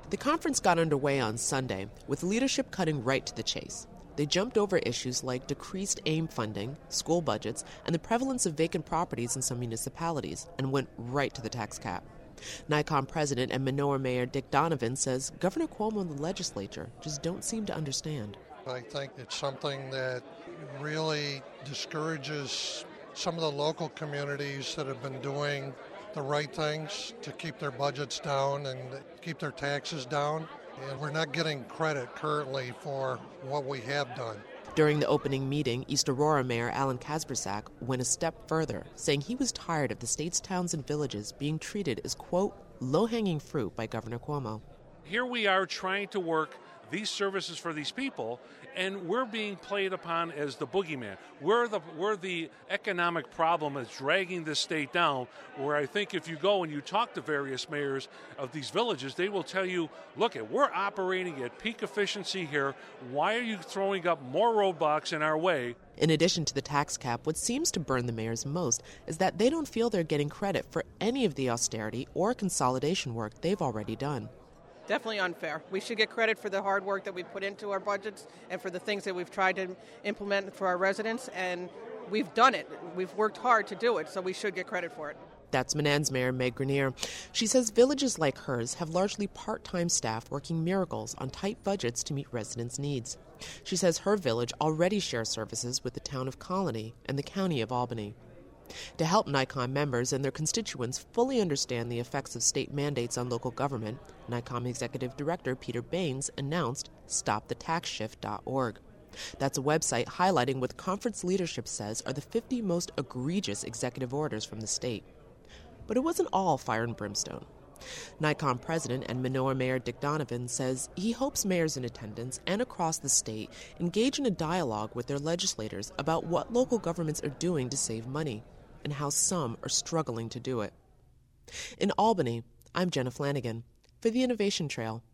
The conference got underway on Sunday, with leadership cutting right to the chase. They jumped over issues like decreased AIM funding, school budgets, and the prevalence of vacant properties in some municipalities, and went right to the tax cap. NICOM President and Manoa Mayor Dick Donovan says Governor Cuomo and the legislature just don't seem to understand. I think it's something that really discourages some of the local communities that have been doing the right things to keep their budgets down and keep their taxes down. And we're not getting credit currently for what we have done. During the opening meeting, East Aurora Mayor Alan Kaspersak went a step further, saying he was tired of the state's towns and villages being treated as, quote, low-hanging fruit by Governor Cuomo. Here we are trying to work these services for these people, and we're being played upon as the boogeyman. We're the economic problem that's dragging this state down, where I think if you go and you talk to various mayors of these villages, they will tell you, look, we're operating at peak efficiency here. Why are you throwing up more roadblocks in our way? In addition to the tax cap, what seems to burn the mayors most is that they don't feel they're getting credit for any of the austerity or consolidation work they've already done. Definitely unfair. We should get credit for the hard work that we put into our budgets and for the things that we've tried to implement for our residents, and we've done it. We've worked hard to do it, so we should get credit for it. That's Manans Mayor Meg Grenier. She says villages like hers have largely part-time staff working miracles on tight budgets to meet residents' needs. She says her village already shares services with the town of Colony and the county of Albany. To help NICOM members and their constituents fully understand the effects of state mandates on local government, NICOM Executive Director Peter Baines announced StopTheTaxShift.org. That's a website highlighting what the conference leadership says are the 50 most egregious executive orders from the state. But it wasn't all fire and brimstone. NICOM President and Manoa Mayor Dick Donovan says he hopes mayors in attendance and across the state engage in a dialogue with their legislators about what local governments are doing to save money and how some are struggling to do it. In Albany, I'm Jenna Flanagan for the Innovation Trail.